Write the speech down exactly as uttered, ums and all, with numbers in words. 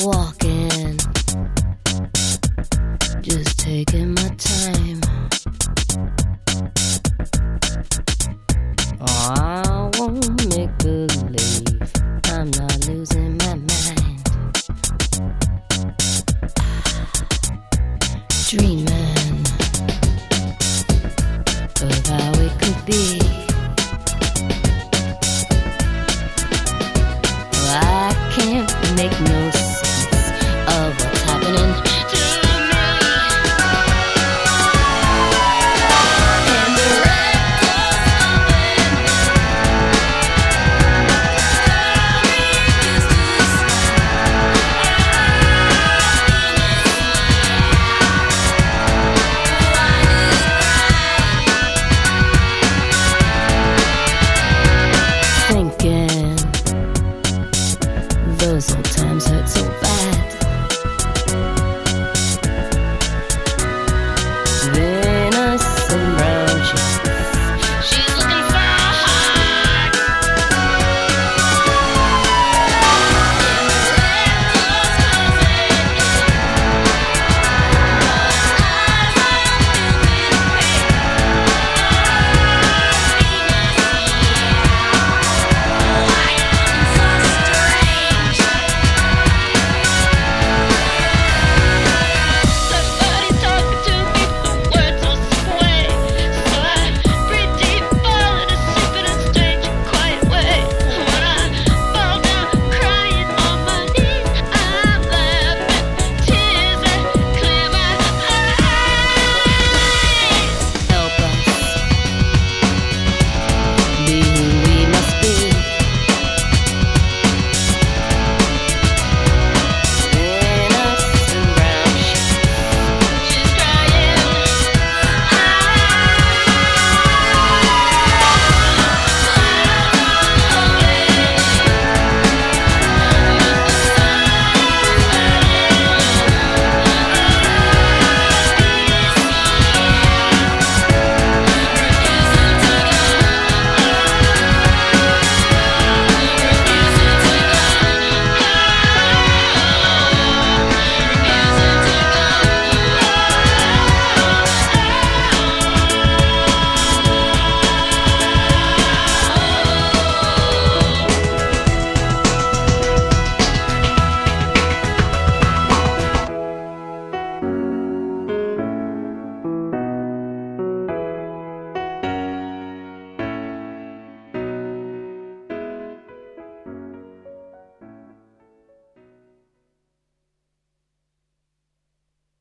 walking, just taking my time. Oh, I won't make believe I'm not losing my mind. Dreaming of how it could be. I can't make no sense of what's happening to me. And the reckless loving is thinking those old times hurt so bad.